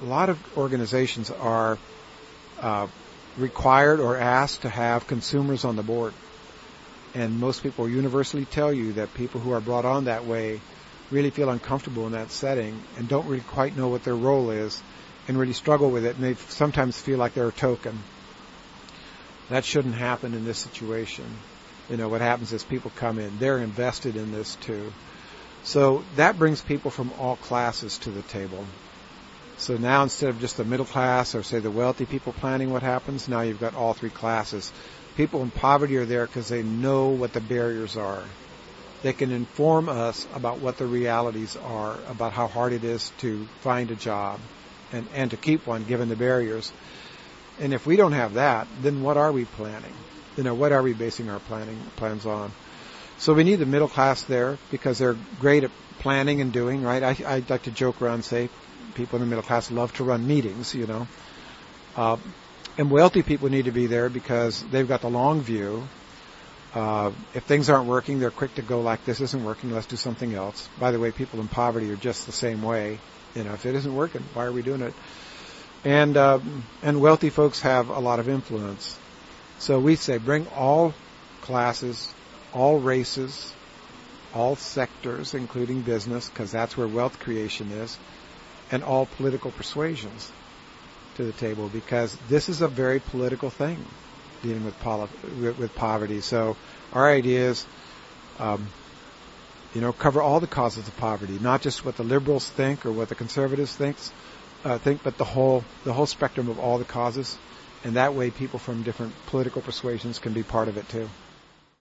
a lot of organizations are required or asked to have consumers on the board. And most people universally tell you that people who are brought on that way really feel uncomfortable in that setting and don't really quite know what their role is and really struggle with it, and they sometimes feel like they're a token. That shouldn't happen in this situation. What happens is people come in. They're invested in this too. So that brings people from all classes to the table. So now instead of just the middle class or say the wealthy people planning what happens, now you've got all three classes. People in poverty are there because they know what the barriers are. They can inform us about what the realities are, about how hard it is to find a job and to keep one given the barriers. And if we don't have that, then what are we planning? What are we basing our plans on? So we need the middle class there because they're great at planning and doing, right? I like to joke around and say people in the middle class love to run meetings, And wealthy people need to be there because they've got the long view. If things aren't working, they're quick to go like, this isn't working, let's do something else. By the way, people in poverty are just the same way. If it isn't working, why are we doing it? And wealthy folks have a lot of influence. So we say bring all classes, all races, all sectors, including business, because that's where wealth creation is, and all political persuasions to the table, because this is a very political thing, dealing with poverty. So our idea is, cover all the causes of poverty, not just what the liberals think or what the conservatives think, but the whole spectrum of all the causes. And that way people from different political persuasions can be part of it too.